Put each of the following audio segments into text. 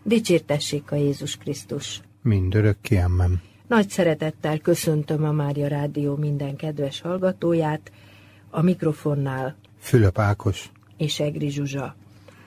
Dicsértessék a Jézus Krisztus! Mindörökké, amen. Nagy szeretettel köszöntöm a Mária Rádió minden kedves hallgatóját, a mikrofonnál Fülöp Ákos és Egri Zsuzsa.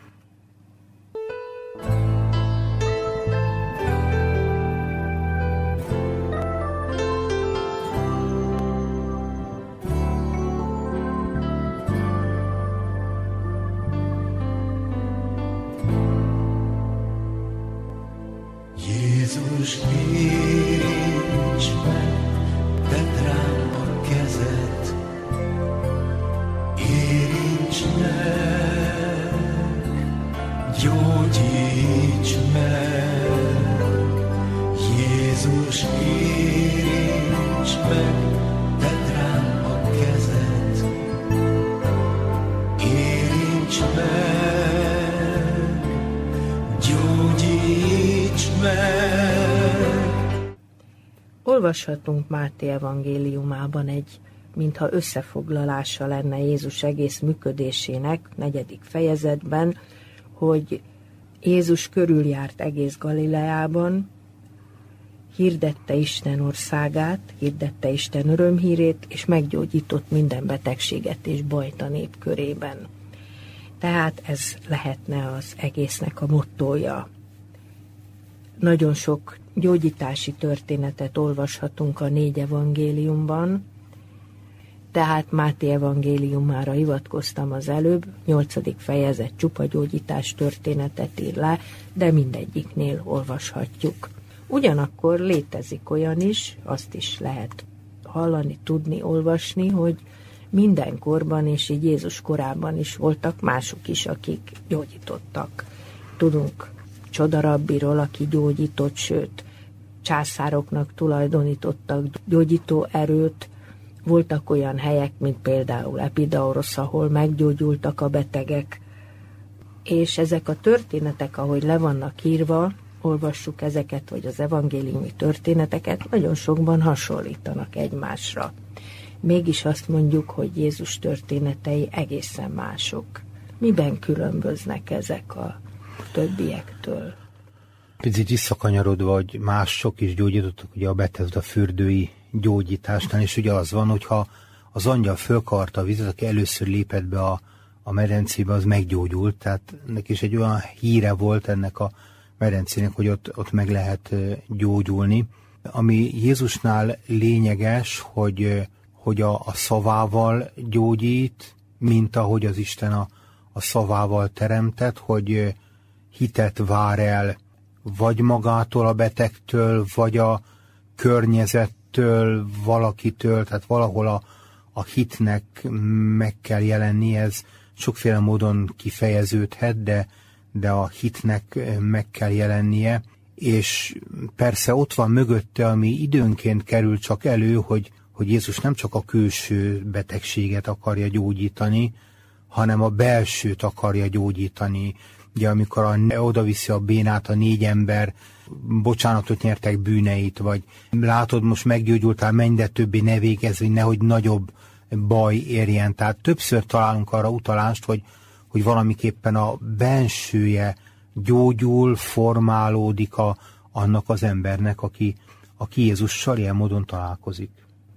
Jézus, érints meg, tedd rám a kezed, érints meg, gyógyíts meg. Jézus, érints meg, tedd rám a kezed, érints meg, gyógyíts meg. Olvashatunk Máté evangéliumában egy, mintha összefoglalása lenne Jézus egész működésének, 4. fejezetben, hogy Jézus körüljárt egész Galileában, hirdette Isten országát, hirdette Isten örömhírét, és meggyógyított minden betegséget és bajt a nép körében. Tehát ez lehetne az egésznek a mottója. Nagyon sok gyógyítási történetet olvashatunk a 4 evangéliumban, tehát Máté evangéliumára hivatkoztam az előbb, 8. fejezet csupa gyógyítás történetet ír le, de mindegyiknél olvashatjuk. Ugyanakkor létezik olyan is, azt is lehet hallani, tudni, olvasni, hogy minden korban, és így Jézus korában is voltak mások is, akik gyógyítottak. Tudunk csodarabbiról, aki gyógyított, sőt, császároknak tulajdonítottak gyógyító erőt. Voltak olyan helyek, mint például Epidaurosz, ahol meggyógyultak a betegek. És ezek a történetek, ahogy le vannak írva, olvassuk ezeket, vagy az evangéliumi történeteket, nagyon sokban hasonlítanak egymásra. Mégis azt mondjuk, hogy Jézus történetei egészen mások. Miben különböznek ezek a többiektől? Picit visszakanyarodva, hogy mások is gyógyítottak, ugye a Betesda fürdői gyógyításnál, és ugye az van, hogyha az angyal fölkavarta a vizet, aki először lépett be a medencébe, az meggyógyult, tehát ennek is egy olyan híre volt ennek a medencének, hogy ott meg lehet gyógyulni. Ami Jézusnál lényeges, hogy a szavával gyógyít, mint ahogy az Isten a szavával teremtett, hogy hitet vár el vagy magától a betegtől, vagy a környezettől, valakitől, tehát valahol a hitnek meg kell jelenni, ez sokféle módon kifejeződhet, de a hitnek meg kell jelennie, és persze ott van mögötte, ami időnként kerül csak elő, hogy Jézus nem csak a külső betegséget akarja gyógyítani, hanem a belsőt akarja gyógyítani. Ugye amikor odaviszi a bénát a 4 ember, bocsánatot nyertek bűneit, vagy látod, most meggyógyultál, menj, de többé ne végezz, hogy nehogy nagyobb baj érjen. Tehát többször találunk arra utalást, hogy valamiképpen a bensője gyógyul, formálódik annak az embernek, aki Jézussal ilyen módon találkozik.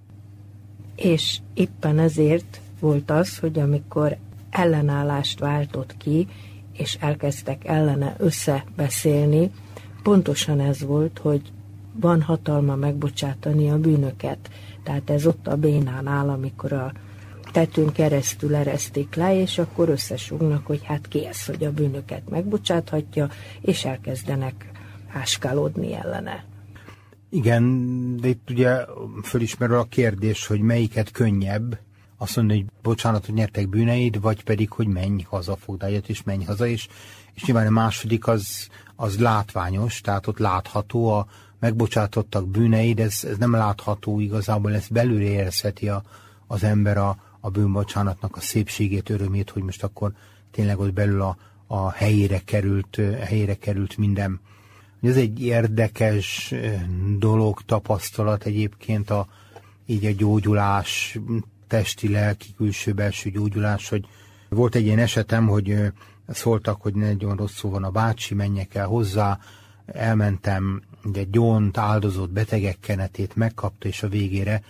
És éppen ezért volt az, hogy amikor ellenállást váltott ki, és elkezdtek ellene összebeszélni, pontosan ez volt, hogy van hatalma megbocsátani a bűnöket. Tehát ez ott a bénán áll, amikor a tetőn keresztül eresztik le, és akkor összesúgnak, hogy hát ki ez, hogy a bűnöket megbocsáthatja, és elkezdenek áskálódni ellene. Igen, de itt ugye fölismerül a kérdés, hogy melyiket könnyebb, azt mondani, hogy bocsánatot nyertek bűneid, vagy pedig, hogy menj haza, fogd ágyat, és menj haza, és nyilván a második az látványos, tehát ott látható, a megbocsátottak bűneid, ez nem látható igazából, ezt belül érezheti az ember a bűnbocsánatnak a szépségét, örömét, hogy most akkor tényleg ott belül a helyére került minden. Ez egy érdekes dolog, tapasztalat egyébként így a gyógyulás, testi, lelki, külső-belső gyógyulás, hogy volt egy ilyen esetem, hogy szóltak, hogy nagyon rosszul van a bácsi, menjek el hozzá, elmentem, ugye gyónt, áldozott, betegek kenetét megkapta, és a végére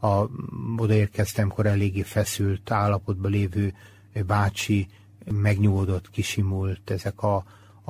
odaérkeztemkor eléggé feszült állapotban lévő bácsi megnyugodott, kisimult, ezek a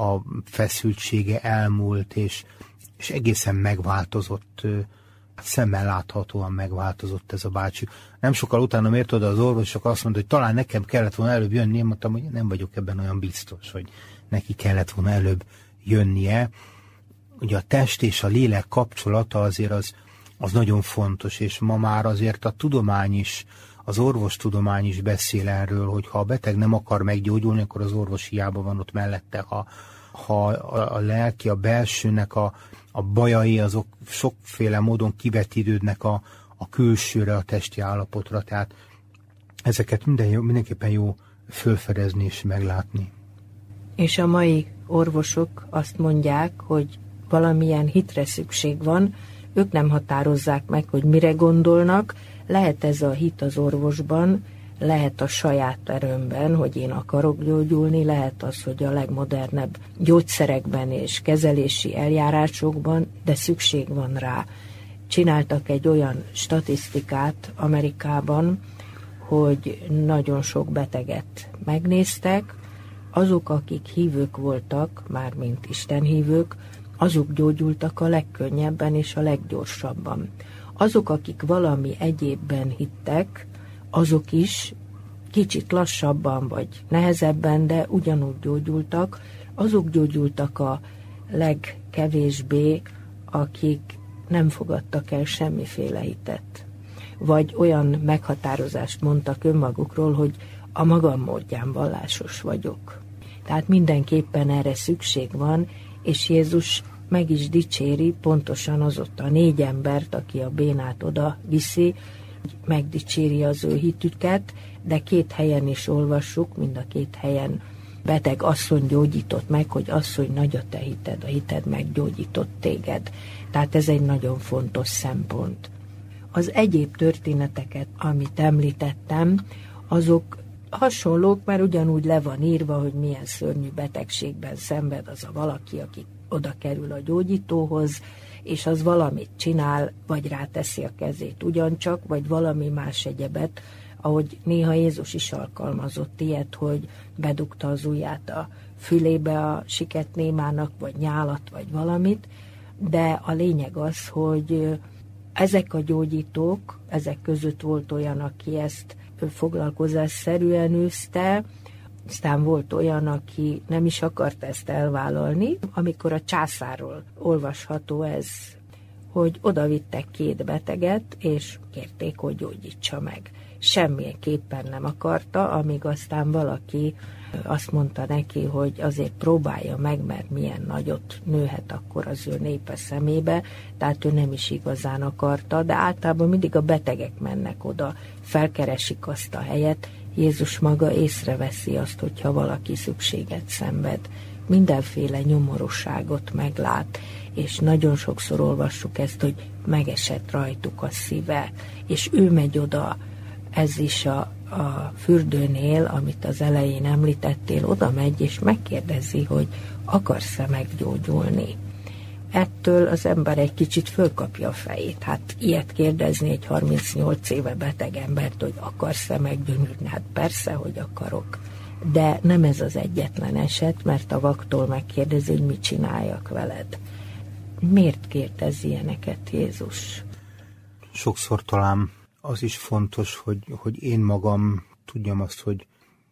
feszültsége elmúlt, és egészen megváltozott, szemmel láthatóan megváltozott ez a bácsi. Nem sokkal utána ért oda az orvos, csak azt mondta, hogy talán nekem kellett volna előbb jönni, én mondtam, hogy nem vagyok ebben olyan biztos, hogy neki kellett volna előbb jönnie. Ugye a test és a lélek kapcsolata azért az nagyon fontos, és ma már azért a tudomány is, az orvostudomány is beszél erről, hogy ha a beteg nem akar meggyógyulni, akkor az orvos hiába van ott mellette. Ha a lelki, a belsőnek a bajai, azok sokféle módon kivetítődnek a külsőre, a testi állapotra, tehát ezeket mindenképpen jó fölfedezni és meglátni. És a mai orvosok azt mondják, hogy valamilyen hitre szükség van, ők nem határozzák meg, hogy mire gondolnak, lehet ez a hit az orvosban, lehet a saját erőmben, hogy én akarok gyógyulni, lehet az, hogy a legmodernebb gyógyszerekben és kezelési eljárásokban, de szükség van rá. Csináltak egy olyan statisztikát Amerikában, hogy nagyon sok beteget megnéztek, azok, akik hívők voltak, mármint istenhívők, azok gyógyultak a legkönnyebben és a leggyorsabban. Azok, akik valami egyébben hittek, azok is kicsit lassabban vagy nehezebben, de ugyanúgy gyógyultak. Azok gyógyultak a legkevésbé, akik nem fogadtak el semmiféle hitet. Vagy olyan meghatározást mondtak önmagukról, hogy a magam módján vallásos vagyok. Tehát mindenképpen erre szükség van, és Jézus meg is dicséri pontosan azotta a 4 embert, aki a bénát oda viszi, megdicséri az ő hitüket, de 2 helyen is olvassuk, mind a 2 helyen beteg asszony gyógyított meg, hogy asszony, nagy a te hited, a hited meggyógyított téged. Tehát ez egy nagyon fontos szempont. Az egyéb történeteket, amit említettem, azok hasonlók, mert ugyanúgy le van írva, hogy milyen szörnyű betegségben szenved az a valaki, aki oda kerül a gyógyítóhoz, és az valamit csinál, vagy ráteszi a kezét ugyancsak, vagy valami más egyebet, ahogy néha Jézus is alkalmazott ilyet, hogy bedugta az ujját a fülébe a siketnémának, vagy nyálat, vagy valamit, de a lényeg az, hogy ezek a gyógyítók, ezek között volt olyan, aki ezt foglalkozásszerűen űzte, aztán volt olyan, aki nem is akart ezt elvállalni. Amikor a császárról olvasható ez, hogy odavittek 2 beteget, és kérték, hogy gyógyítsa meg. Semmilyenképpen nem akarta, amíg aztán valaki azt mondta neki, hogy azért próbálja meg, mert milyen nagyot nőhet akkor az ő népe szemébe, tehát ő nem is igazán akarta, de általában mindig a betegek mennek oda, felkeresik azt a helyet. Jézus maga észreveszi azt, hogyha valaki szükséget szenved. Mindenféle nyomorúságot meglát, és nagyon sokszor olvassuk ezt, hogy megesett rajtuk a szíve, és ő megy oda, ez is a fürdőnél, amit az elején említettél, oda megy, és megkérdezi, hogy akarsz-e meggyógyulni. Ettől az ember egy kicsit fölkapja a fejét. Hát ilyet kérdezni egy 38 éve beteg embert, hogy akarsz-e meggyógyulni? Hát persze, hogy akarok. De nem ez az egyetlen eset, mert a vaktól megkérdezi, hogy mit csináljak veled. Miért kérdez ilyeneket Jézus? Sokszor talán az is fontos, hogy én magam tudjam azt, hogy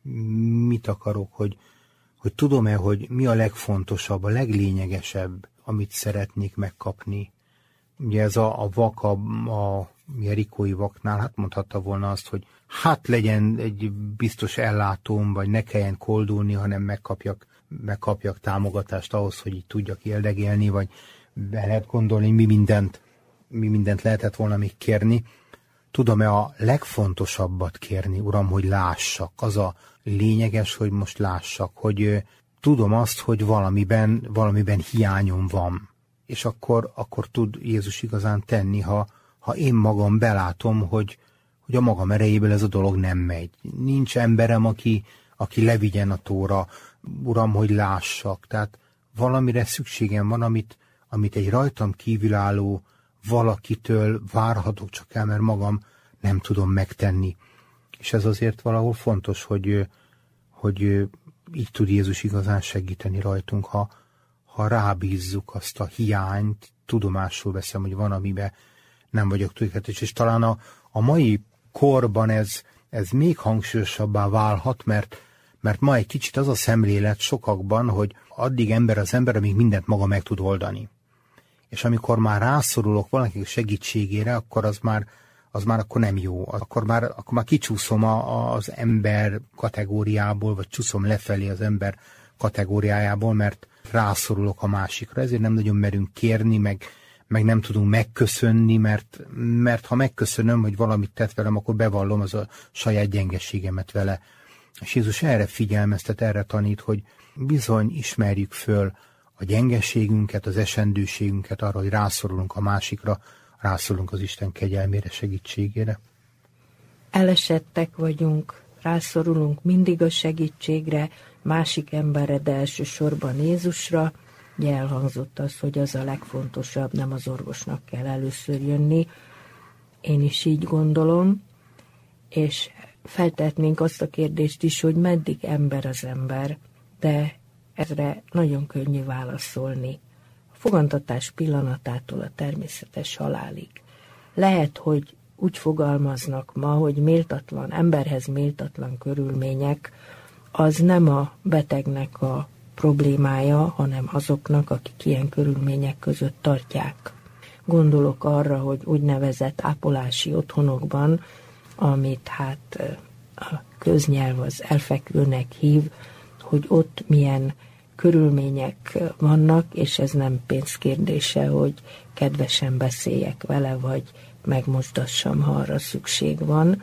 mit akarok, hogy tudom-e, hogy mi a legfontosabb, a leglényegesebb, amit szeretnék megkapni. Ugye ez a vak, a jerikói vaknál, hát mondhatta volna azt, hogy hát legyen egy biztos ellátóm, vagy ne kelljen koldulni, hanem megkapjak támogatást ahhoz, hogy így tudjak éldegélni, vagy be lehet gondolni, mi mindent lehetett volna még kérni. Tudom-e a legfontosabbat kérni, Uram, hogy lássak? Az a lényeges, hogy most lássak, hogy tudom azt, hogy valamiben hiányom van. És akkor tud Jézus igazán tenni, ha én magam belátom, hogy a magam erejéből ez a dolog nem megy. Nincs emberem, aki levigyen a tóra, Uram, hogy lássak. Tehát valamire szükségem van, amit egy rajtam kívülálló valakitől várhatok csak el, mert magam nem tudom megtenni. És ez azért valahol fontos, hogy így tud Jézus igazán segíteni rajtunk, ha rábízzuk azt a hiányt, tudomásul veszem, hogy van, amiben nem vagyok tökéletes. És talán a mai korban ez még hangsúlyosabbá válhat, mert ma egy kicsit az a szemlélet sokakban, hogy addig ember az ember, amíg mindent maga meg tud oldani. És amikor már rászorulok valakinek segítségére, akkor az már akkor nem jó. Akkor már kicsúszom az ember kategóriából, vagy csúszom lefelé az ember kategóriájából, mert rászorulok a másikra. Ezért nem nagyon merünk kérni, meg nem tudunk megköszönni, mert ha megköszönöm, hogy valamit tett velem, akkor bevallom az a saját gyengeségemet vele. És Jézus erre figyelmeztet, erre tanít, hogy bizony ismerjük föl a gyengeségünket, az esendőségünket arra, hogy rászorulunk a másikra, rászorulunk az Isten kegyelmére, segítségére. Elesettek vagyunk, rászorulunk mindig a segítségre, másik emberre, de elsősorban Jézusra. Ugye elhangzott az, hogy az a legfontosabb, nem az orvosnak kell először jönni. Én is így gondolom, és feltehetnénk azt a kérdést is, hogy meddig ember az ember, de ezre nagyon könnyű válaszolni. A fogantatás pillanatától a természetes halálig. Lehet, hogy úgy fogalmaznak ma, hogy méltatlan, emberhez méltatlan körülmények, az nem a betegnek a problémája, hanem azoknak, akik ilyen körülmények között tartják. Gondolok arra, hogy úgynevezett ápolási otthonokban, amit a köznyelv az elfekvőnek hív, hogy ott milyen körülmények vannak, és ez nem pénzkérdése, hogy kedvesen beszéljek vele, vagy megmosdassam, ha arra szükség van,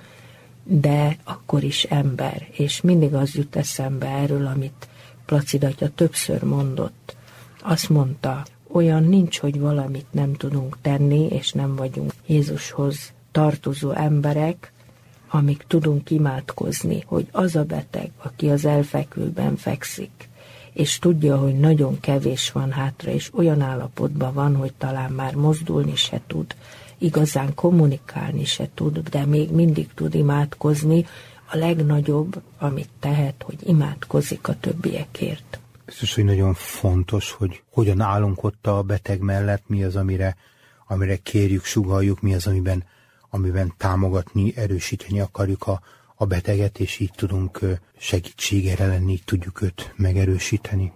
de akkor is ember, és mindig az jut eszembe erről, amit Placid atya többször mondott. Azt mondta, olyan nincs, hogy valamit nem tudunk tenni, és nem vagyunk Jézushoz tartozó emberek, amíg tudunk imádkozni, hogy az a beteg, aki az elfekvőben fekszik, és tudja, hogy nagyon kevés van hátra, és olyan állapotban van, hogy talán már mozdulni se tud, igazán kommunikálni se tud, de még mindig tud imádkozni, a legnagyobb, amit tehet, hogy imádkozik a többiekért. Biztos, hogy nagyon fontos, hogy hogyan állunk ott a beteg mellett, mi az, amire kérjük, sugalljuk, mi az, amiben támogatni, erősíteni akarjuk a beteget, és így tudunk segítségére lenni, így tudjuk őt megerősíteni.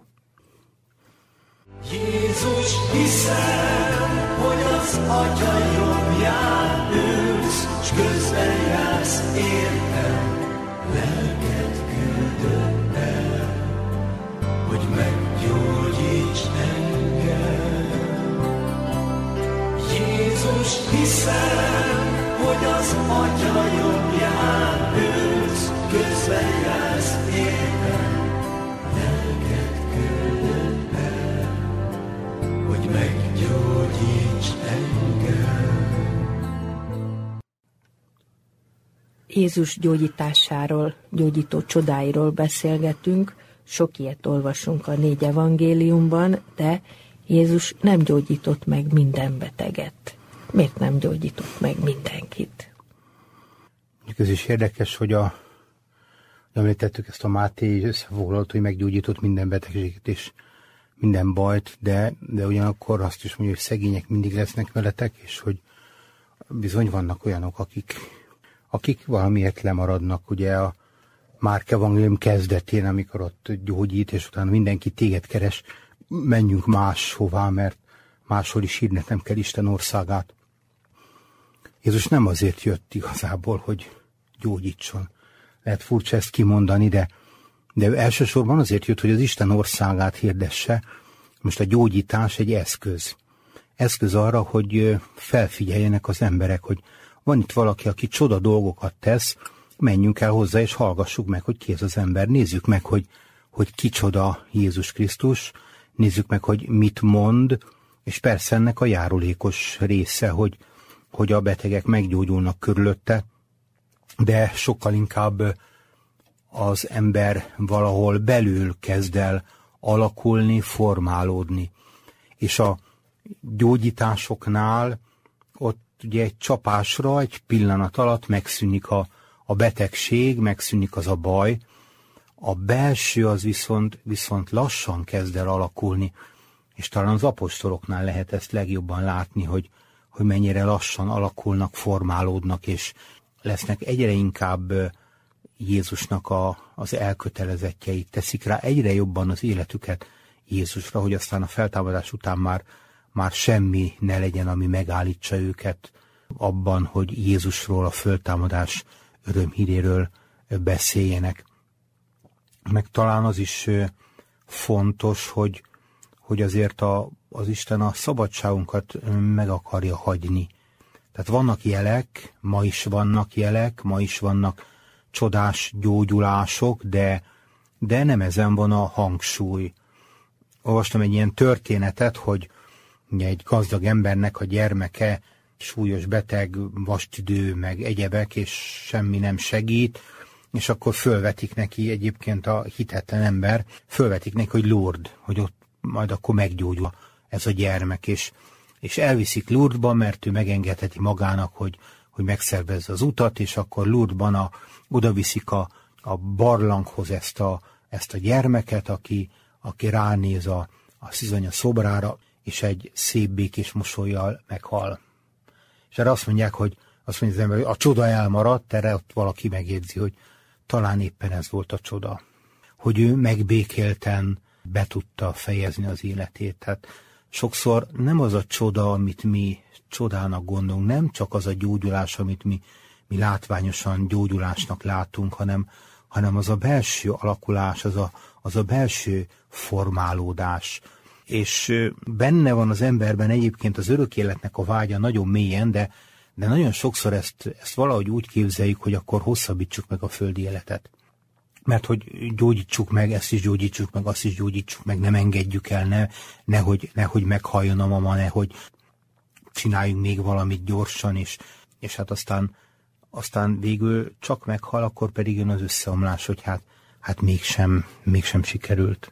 Jézus, hiszem, hogy az Atya jobbján ülsz, s közben jársz értem, lelket küldött el, hogy meggyógyíts engem. Jézus, hiszem, hogy az Atya jobbján ülsz, közben jársz értem, lelket küldött el, hogy meggyógyíts engem. Jézus gyógyításáról, gyógyító csodáiról beszélgetünk, sok ilyet olvasunk a 4 evangéliumban, de Jézus nem gyógyított meg minden beteget. Miért nem gyógyított meg mindenkit? Ez is érdekes, hogy említettük ezt a Máté összefoglalót, hogy meggyógyított minden betegséget és minden bajt, de ugyanakkor azt is mondja, hogy szegények mindig lesznek veletek, és hogy bizony vannak olyanok, akik valamiért lemaradnak, ugye a Márk evangélium kezdetén, amikor ott gyógyít, és utána mindenki téged keres, menjünk máshová, mert máshol is hírnek nem kell Isten országát. Jézus nem azért jött igazából, hogy gyógyítson. Lehet furcsa ezt kimondani, de elsősorban azért jött, hogy az Isten országát hirdesse. Most a gyógyítás egy eszköz. Eszköz arra, hogy felfigyeljenek az emberek, hogy van itt valaki, aki csoda dolgokat tesz, menjünk el hozzá, és hallgassuk meg, hogy ki ez az ember. Nézzük meg, hogy kicsoda Jézus Krisztus, nézzük meg, hogy mit mond, és persze ennek a járulékos része, hogy a betegek meggyógyulnak körülötte, de sokkal inkább az ember valahol belül kezd el alakulni, formálódni. És a gyógyításoknál ott ugye egy csapásra, egy pillanat alatt megszűnik a betegség, megszűnik az a baj. A belső az viszont lassan kezd el alakulni, és talán az apostoloknál lehet ezt legjobban látni, hogy mennyire lassan alakulnak, formálódnak, és lesznek egyre inkább Jézusnak az elkötelezettjei, teszik rá egyre jobban az életüket Jézusra, hogy aztán a feltámadás után már semmi ne legyen, ami megállítsa őket abban, hogy Jézusról, a föltámadás örömhíréről beszéljenek. Meg talán az is fontos, hogy azért az Isten a szabadságunkat meg akarja hagyni. Tehát vannak jelek, ma is vannak csodás gyógyulások, de nem ezen van a hangsúly. Olvastam egy ilyen történetet, hogy egy gazdag embernek a gyermeke súlyos beteg, vastüdő, meg egyebek, és semmi nem segít, és akkor fölvetik neki, egyébként a hitetlen ember, fölvetik neki, hogy Lourdes, hogy ott majd akkor meggyógyul ez a gyermek, és elviszik Lourdesba, mert ő megengedheti magának, hogy megszervezze az utat, és akkor Lourdesban oda viszik a barlanghoz ezt a gyermeket, aki ránéz a szizanya szobrára, és egy szép békés mosollyal meghal. És erre azt mondja az ember, hogy a csoda elmaradt, erre ott valaki megjegyzi, hogy talán éppen ez volt a csoda, hogy ő megbékélten be tudta fejezni az életét. Tehát sokszor nem az a csoda, amit mi csodának gondolunk, nem csak az a gyógyulás, amit mi látványosan gyógyulásnak látunk, hanem az a belső alakulás, az a belső formálódás. És benne van az emberben egyébként az örök életnek a vágya nagyon mélyen, de nagyon sokszor ezt valahogy úgy képzeljük, hogy akkor hosszabbítsuk meg a földi életet. Mert hogy gyógyítsuk meg, ezt is gyógyítsuk meg, azt is gyógyítsuk meg, nem engedjük el, nehogy meghalljon a mama, nehogy csináljunk még valamit gyorsan, és hát aztán végül csak meghal, akkor pedig jön az összeomlás, hogy hát mégsem sikerült.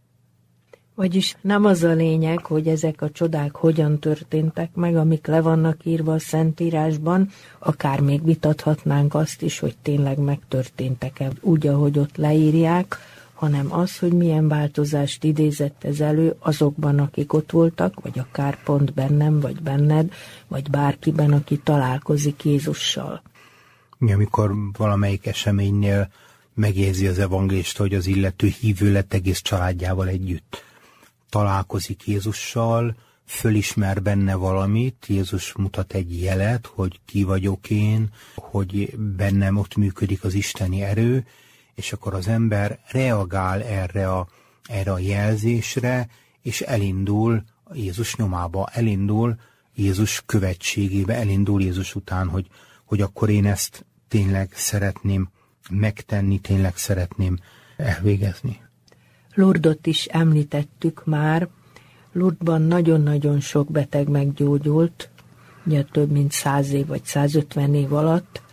Vagyis nem az a lényeg, hogy ezek a csodák hogyan történtek meg, amik le vannak írva a Szentírásban, akár még vitathatnánk azt is, hogy tényleg megtörténtek-e úgy, ahogy ott leírják, hanem az, hogy milyen változást idézett ez elő azokban, akik ott voltak, vagy akár pont bennem, vagy benned, vagy bárkiben, aki találkozik Jézussal. Amikor valamelyik eseménynél megjegyzi az evangélista, hogy az illető hívő lett egész családjával együtt. Találkozik Jézussal, fölismer benne valamit, Jézus mutat egy jelet, hogy ki vagyok én, hogy bennem ott működik az isteni erő, és akkor az ember reagál erre a jelzésre, és elindul Jézus nyomába, elindul Jézus követségébe, elindul Jézus után, hogy akkor én ezt tényleg szeretném megtenni, tényleg szeretném elvégezni. Lourdesot is említettük már. Lourdesban nagyon-nagyon sok beteg meggyógyult, ugye több mint 100 év vagy 150 év alatt,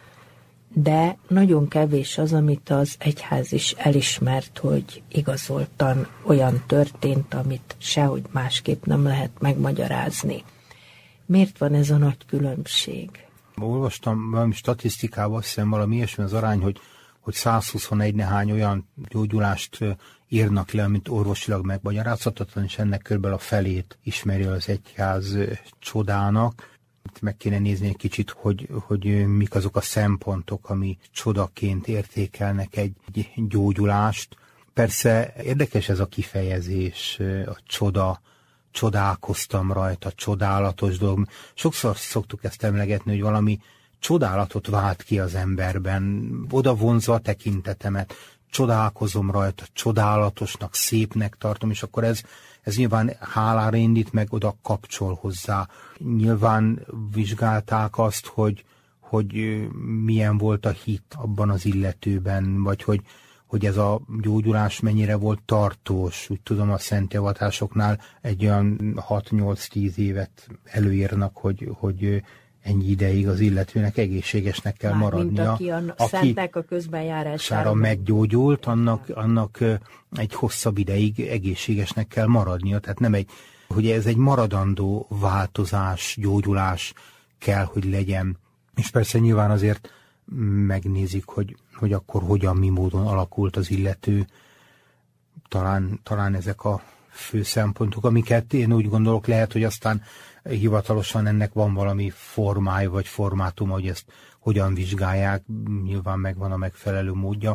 de nagyon kevés az, amit az egyház is elismert, hogy igazoltan olyan történt, amit sehogy másképp nem lehet megmagyarázni. Miért van ez a nagy különbség? Olvastam valami statisztikában, azt hiszem valami ilyesmi az arány, hogy 121 nehány olyan gyógyulást írnak le, amit orvosilag megmagyarázhatatlan, és ennek körülbelül a felét ismeri az egyház csodának. Meg kéne nézni egy kicsit, hogy mik azok a szempontok, ami csodaként értékelnek egy gyógyulást. Persze érdekes ez a kifejezés, a csoda, csodálkoztam rajta, csodálatos dolog. Sokszor szoktuk ezt emlegetni, hogy valami csodálatot vált ki az emberben, oda vonzza a tekintetemet, csodálkozom rajta, csodálatosnak, szépnek tartom, és akkor ez nyilván hálára indít, meg oda kapcsol hozzá. Nyilván vizsgálták azt, hogy milyen volt a hit abban az illetőben, vagy hogy ez a gyógyulás mennyire volt tartós. Úgy tudom, a szentjavatásoknál egy olyan 6-8-10 évet előírnak, hogy ennyi ideig az illetőnek egészségesnek kell maradnia. Mint aki szentnek a közbenjárására meggyógyult, annak egy hosszabb ideig egészségesnek kell maradnia. Tehát nem hogy ez egy maradandó változás, gyógyulás kell, hogy legyen. És persze nyilván azért megnézik, hogy akkor hogyan, mi módon alakult az illető. Talán ezek a fő szempontok, amiket én úgy gondolok, lehet, hogy aztán hivatalosan ennek van valami formája vagy formátuma, hogy ezt hogyan vizsgálják, nyilván megvan a megfelelő módja.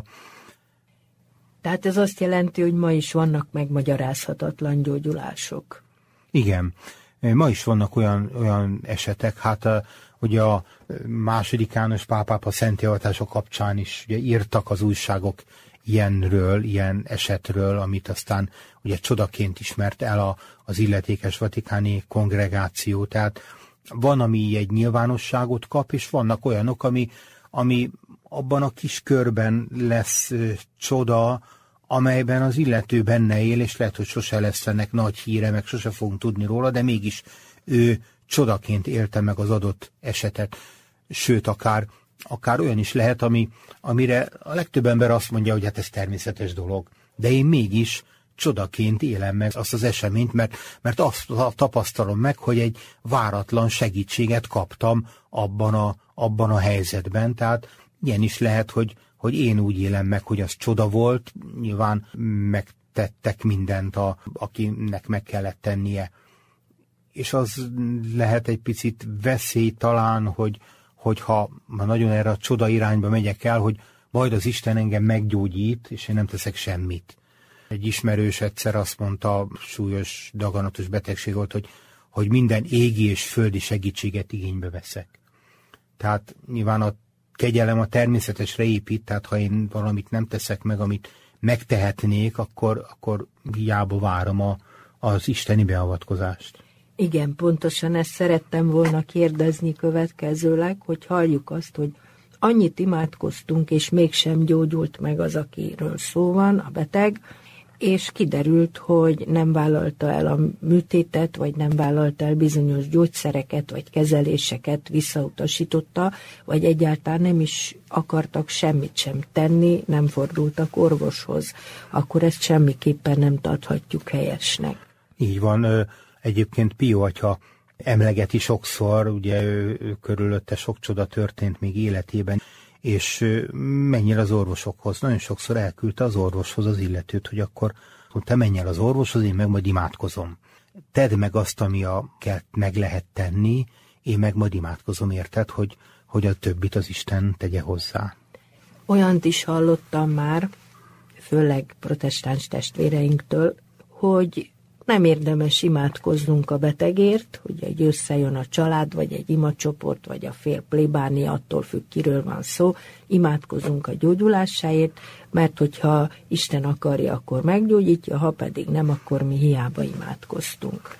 Tehát ez azt jelenti, hogy ma is vannak megmagyarázhatatlan gyógyulások. Igen, ma is vannak olyan esetek, ugye a II. János pápa szentjavatása kapcsán is ugye írtak az újságok ilyen esetről, amit aztán ugye csodaként ismert el az illetékes vatikáni kongregáció. Tehát van, ami egy nyilvánosságot kap, és vannak olyanok, ami abban a kis körben lesz csoda, amelyben az illető benne él, és lehet, hogy sose lesz ennek nagy híre, meg sose fogunk tudni róla, de mégis ő csodaként élte meg az adott esetet. Sőt, akár olyan is lehet, amire a legtöbb ember azt mondja, hogy hát ez természetes dolog. De én mégis csodaként élem meg azt az eseményt, mert azt tapasztalom meg, hogy egy váratlan segítséget kaptam abban a helyzetben. Tehát ilyen is lehet, hogy én úgy élem meg, hogy az csoda volt, nyilván megtettek mindent, akinek meg kellett tennie. És az lehet egy picit veszély talán, hogyha nagyon erre a csoda irányba megyek el, hogy majd az Isten engem meggyógyít, és én nem teszek semmit. Egy ismerős egyszer azt mondta, súlyos, daganatos betegség volt, hogy minden égi és földi segítséget igénybe veszek. Tehát nyilván a kegyelem a természetesre épít, tehát ha én valamit nem teszek meg, amit megtehetnék, akkor hiába várom az isteni beavatkozást. Igen, pontosan ezt szerettem volna kérdezni következőleg, hogy halljuk azt, hogy annyit imádkoztunk, és mégsem gyógyult meg az, akiről szó van, a beteg, és kiderült, hogy nem vállalta el a műtétet, vagy nem vállalta el bizonyos gyógyszereket, vagy kezeléseket, visszautasította, vagy egyáltalán nem is akartak semmit sem tenni, nem fordultak orvoshoz. Akkor ezt semmiképpen nem tarthatjuk helyesnek. Így van. Egyébként Pio atya emlegeti sokszor, ugye ő körülötte sok csoda történt még életében, és menjél az orvosokhoz. Nagyon sokszor elküldte az orvoshoz az illetőt, hogy akkor te menj el az orvoshoz, én meg majd imádkozom. Tedd meg azt, amiket meg lehet tenni, én meg majd imádkozom, érted, hogy a többit az Isten tegye hozzá. Olyant is hallottam már, főleg protestáns testvéreinktől, hogy nem érdemes imádkoznunk a betegért, hogy egy összejön a család, vagy egy imacsoport, vagy a fél plébánia, attól függ, kiről van szó, imádkozunk a gyógyulásáért, mert hogyha Isten akarja, akkor meggyógyítja, ha pedig nem, akkor mi hiába imádkoztunk.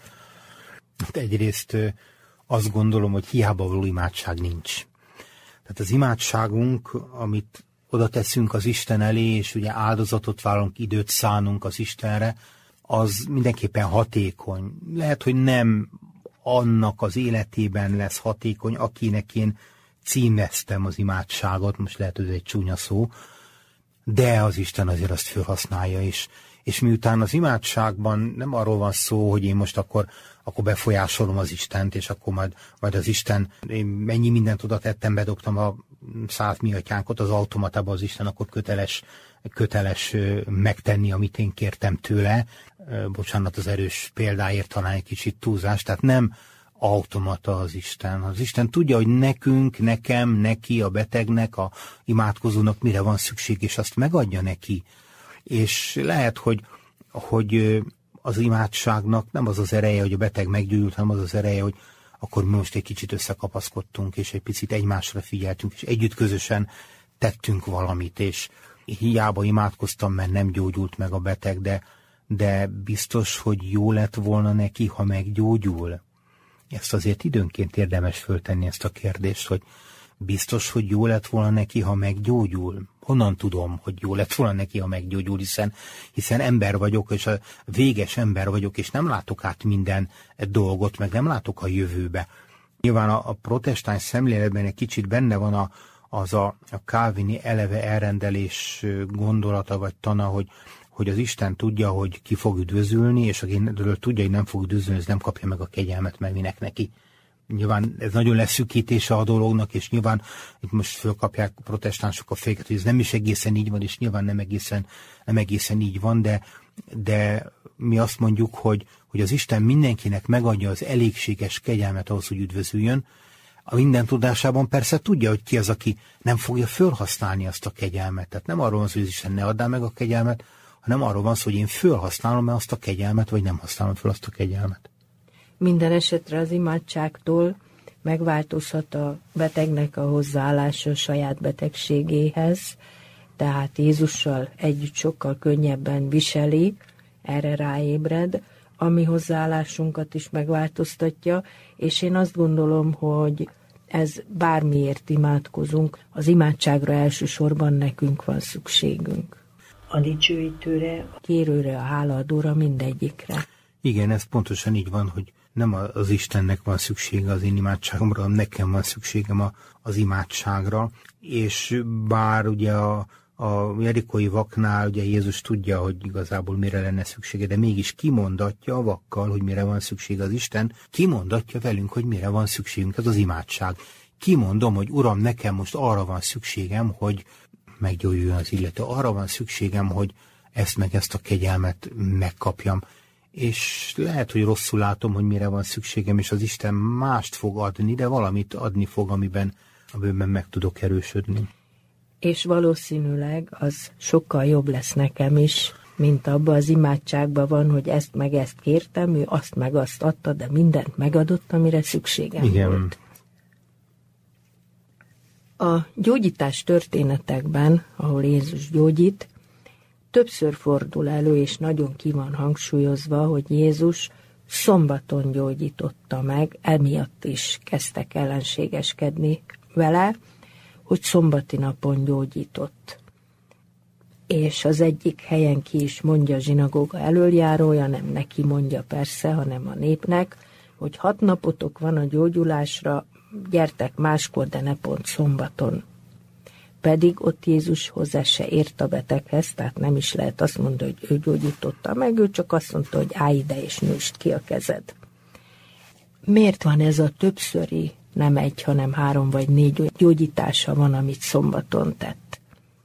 Egyrészt azt gondolom, hogy hiába való imádság nincs. Tehát az imádságunk, amit oda teszünk az Isten elé, és ugye áldozatot vállalunk, időt szánunk az Istenre, az mindenképpen hatékony. Lehet, hogy nem annak az életében lesz hatékony, akinek én címeztem az imádságot, most lehet, hogy ez egy csúnya szó, de az Isten azért azt felhasználja is. És miután az imádságban nem arról van szó, hogy én most akkor befolyásolom az Istent, és akkor majd az Isten, én mennyi mindent oda tettem, bedobtam a 100 mi atyánkot az automatába, az Isten akkor köteles megtenni, amit én kértem tőle. Bocsánat az erős példáért, talán egy kicsit túlzás, tehát nem automata az Isten. Az Isten tudja, hogy nekünk, nekem, neki, a betegnek, a imádkozónak mire van szükség, és azt megadja neki. És lehet, hogy az imádságnak nem az az ereje, hogy a beteg meggyógyult, hanem az az ereje, hogy akkor mi most egy kicsit összekapaszkodtunk, és egy picit egymásra figyeltünk, és együtt közösen tettünk valamit, és hiába imádkoztam, mert nem gyógyult meg a beteg, de biztos, hogy jó lett volna neki, ha meggyógyul. Ezt azért időnként érdemes föltenni ezt a kérdést, hogy biztos, hogy jó lett volna neki, ha meggyógyul. Honnan tudom, hogy jó lett volna neki, ha meggyógyul, hiszen ember vagyok, és a véges ember vagyok, és nem látok át minden dolgot, meg nem látok a jövőbe. Nyilván a protestáns szemléletben egy kicsit benne van az a kálvini eleve elrendelés gondolata vagy tana, hogy az Isten tudja, hogy ki fog üdvözülni, és akiről tudja, hogy nem fog üdvözülni, ez nem kapja meg a kegyelmet, mert minek neki. Nyilván ez nagyon leszűkítése a dolognak, és nyilván itt most fölkapják a protestánsok a féket, hogy ez nem is egészen így van, és nyilván nem egészen így van, de mi azt mondjuk, hogy az Isten mindenkinek megadja az elégséges kegyelmet ahhoz, hogy üdvözüljön. A minden tudásában persze tudja, hogy ki az, aki nem fogja fölhasználni azt a kegyelmet. Tehát nem arról van szó, hogy az Isten ne adná meg a kegyelmet, hanem arról van szó, hogy én fölhasználom-e azt a kegyelmet, vagy nem használom föl azt a kegyelmet. Minden esetre az imádságtól megváltozhat a betegnek a hozzáállása a saját betegségéhez, tehát Jézussal együtt sokkal könnyebben viseli, erre ráébred, ami hozzáállásunkat is megváltoztatja, és én azt gondolom, hogy ez bármiért imádkozunk, az imádságra elsősorban nekünk van szükségünk. A dicsőítőre, a kérőre, a hálaadóra, mindegyikre. Igen, ez pontosan így van, hogy nem az Istennek van szüksége az én imádságomra, hanem nekem van szükségem az imádságra, és bár ugye a jerikói vaknál ugye Jézus tudja, hogy igazából mire lenne szüksége, de mégis kimondatja a vakkal, hogy mire van szüksége az Isten, kimondatja velünk, hogy mire van szükségünk, ez az imádság. Kimondom, hogy Uram, nekem most arra van szükségem, hogy meggyógyuljon az illető, arra van szükségem, hogy ezt meg ezt a kegyelmet megkapjam. És lehet, hogy rosszul látom, hogy mire van szükségem, és az Isten mást fog adni, de valamit adni fog, amiben meg tudok erősödni. És valószínűleg az sokkal jobb lesz nekem is, mint abban az imádságban van, hogy ezt meg ezt kértem, ő azt meg azt adta, de mindent megadott, amire szükségem volt. A gyógyítás történetekben, ahol Jézus gyógyít, többször fordul elő, és nagyon ki van hangsúlyozva, hogy Jézus szombaton gyógyította meg, emiatt is kezdtek ellenségeskedni vele, hogy szombati napon gyógyított. És az egyik helyen ki is mondja a zsinagóga elöljárója, nem neki mondja persze, hanem a népnek, hogy 6 napotok van a gyógyulásra, gyertek máskor, de ne pont szombaton. Pedig ott Jézus hozzá se ért a beteghez, tehát nem is lehet azt mondani, hogy ő gyógyította meg, ő csak azt mondta, hogy állj ide és nyújtsd ki a kezed. Miért van ez a többszöri, nem 1, hanem 3 vagy 4 gyógyítása van, amit szombaton tett?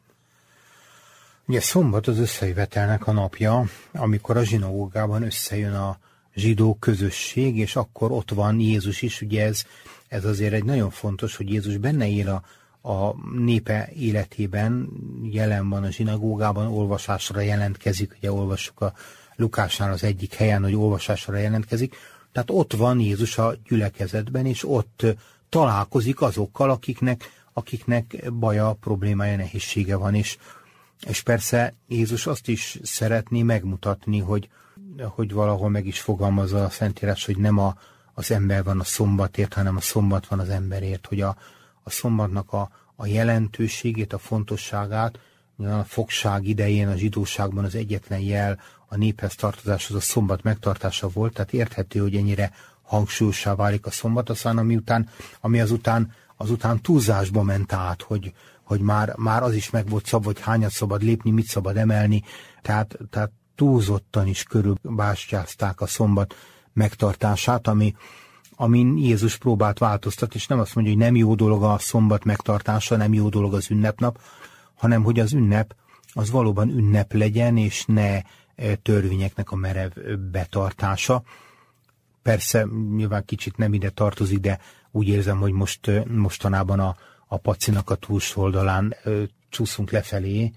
Ugye szombat az összejövetelnek a napja, amikor a zsinagógában összejön a zsidó közösség, és akkor ott van Jézus is. Ugye ez azért egy nagyon fontos, hogy Jézus benne él a népe életében, jelen van a zsinagógában, olvasásra jelentkezik, ugye olvassuk a Lukásnál az egyik helyen, hogy olvasásra jelentkezik, tehát ott van Jézus a gyülekezetben, és ott találkozik azokkal, akiknek baja, problémája, nehézsége van, és persze Jézus azt is szeretné megmutatni, hogy valahol meg is fogalmazza a Szentírás, hogy nem az ember van a szombatért, hanem a szombat van az emberért, hogy a szombatnak a jelentőségét, a fontosságát, a fogság idején a zsidóságban az egyetlen jel a néphez tartozáshoz a szombat megtartása volt, tehát érthető, hogy ennyire hangsúlyossá válik a szombat, aztán ami azután túlzásba ment át, hogy már az is meg volt szabad, hogy hányat szabad lépni, mit szabad emelni, tehát túlzottan is körülbástyázták a szombat megtartását, amin Jézus próbált változtatni, és nem azt mondja, hogy nem jó dolog a szombat megtartása, nem jó dolog az ünnepnap, hanem hogy az ünnep az valóban ünnep legyen, és ne törvényeknek a merev betartása. Persze nyilván kicsit nem ide tartozik, de úgy érzem, hogy mostanában a pacinak a túlsó oldalán csúszunk lefelé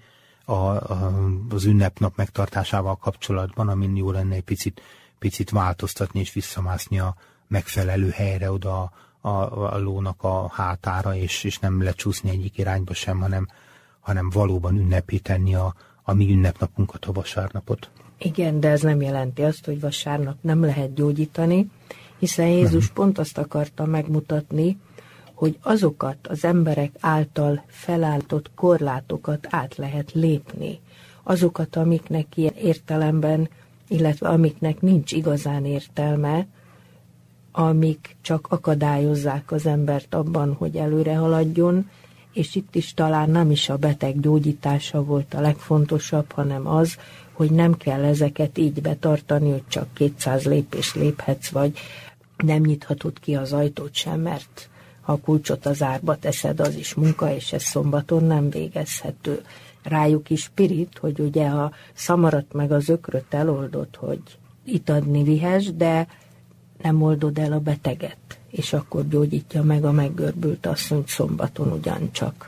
az ünnepnap megtartásával kapcsolatban, amin jó lenne egy picit változtatni és visszamászni a megfelelő helyre oda a lónak a hátára, és nem lecsúszni egyik irányba sem, hanem valóban ünnepé tenni a mi ünnepnapunkat, a vasárnapot. Igen, de ez nem jelenti azt, hogy vasárnap nem lehet gyógyítani, hiszen Jézus pont azt akarta megmutatni, hogy azokat az emberek által felállított korlátokat át lehet lépni. Azokat, amiknek ilyen értelemben, illetve amiknek nincs igazán értelme, amik csak akadályozzák az embert abban, hogy előre haladjon, és itt is talán nem is a beteg gyógyítása volt a legfontosabb, hanem az, hogy nem kell ezeket így betartani, hogy csak 200 lépést léphetsz, vagy nem nyithatod ki az ajtót sem, mert ha a kulcsot az árba teszed, az is munka, és ez szombaton nem végezhető. Rájuk is pirít, hogy ugye a szamarat meg az ökröt eloldod, hogy itadni vihess, de nem oldod el a beteget, és akkor gyógyítja meg a meggörbült asszonyt szombaton ugyancsak.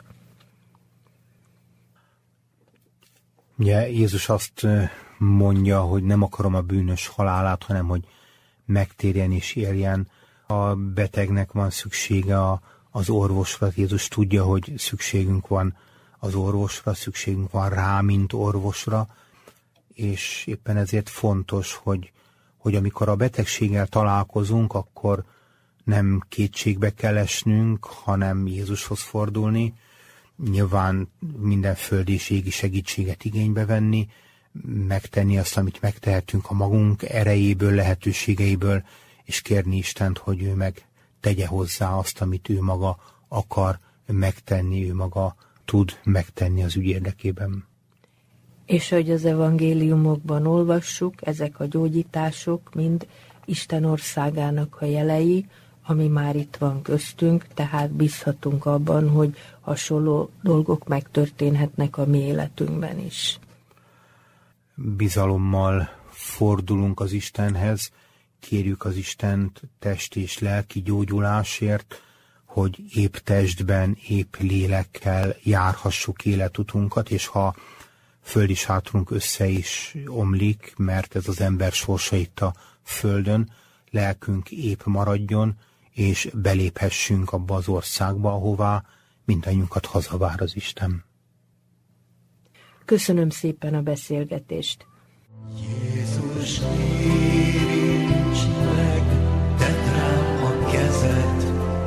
Ugye Jézus azt mondja, hogy nem akarom a bűnös halálát, hanem hogy megtérjen és éljen. A betegnek van szüksége az orvosra. Jézus tudja, hogy szükségünk van az orvosra, szükségünk van rá, mint orvosra, és éppen ezért fontos, hogy amikor a betegséggel találkozunk, akkor nem kétségbe kell esnünk, hanem Jézushoz fordulni, nyilván minden földi és égi segítséget igénybe venni, megtenni azt, amit megtehetünk a magunk erejéből, lehetőségeiből, és kérni Istent, hogy ő meg tegye hozzá azt, amit ő maga akar megtenni, ő maga tud megtenni az ügy érdekében. És hogy az evangéliumokban olvassuk, ezek a gyógyítások mind Isten országának a jelei, ami már itt van köztünk, tehát bízhatunk abban, hogy hasonló dolgok megtörténhetnek a mi életünkben is. Bizalommal fordulunk az Istenhez, kérjük az Istent test és lelki gyógyulásért, hogy épp testben, épp lélekkel járhassuk életutunkat, és ha földi sátrunk össze is omlik, mert ez az ember sorsa itt a földön, lelkünk épp maradjon, és beléphessünk abba az országba, ahová mindannyiunkat hazavár az Isten. Köszönöm szépen a beszélgetést. Jézus, érints meg, tedd rám a kezed,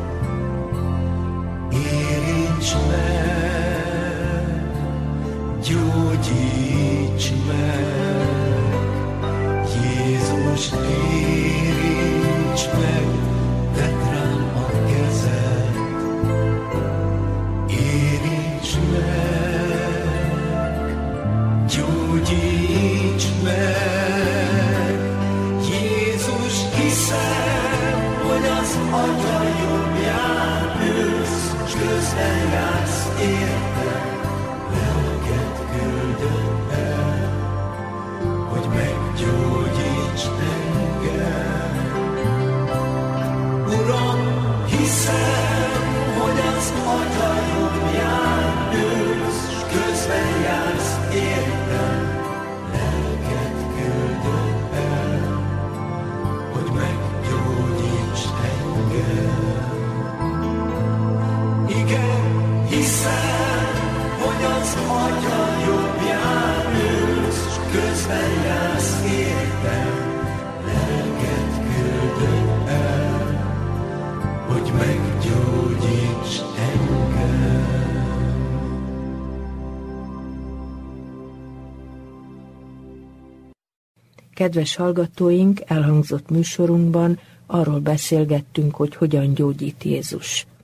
érints meg, gyógyíts meg. Jézus, érints meg, tedd rám a kezed, érints meg, gyógyíts meg. Jézus, hiszem, hogy az Atya jobbján ülsz, s közben jársz értem, lelket küldöd el, hogy meggyógyíts engem. Uram, hiszem, hogy az Atya jobbján ülsz, s közben jársz értem, lelket küldöd el, hogy meggyógyíts engem. Igen, hiszem, hogy az Atya jobbján ülsz, s közben jársz értem, lelket küldöd el, hogy meggyógyíts engem. Kedves hallgatóink, elhangzott műsorunkban arról beszélgettünk, hogy hogyan gyógyít Jézus.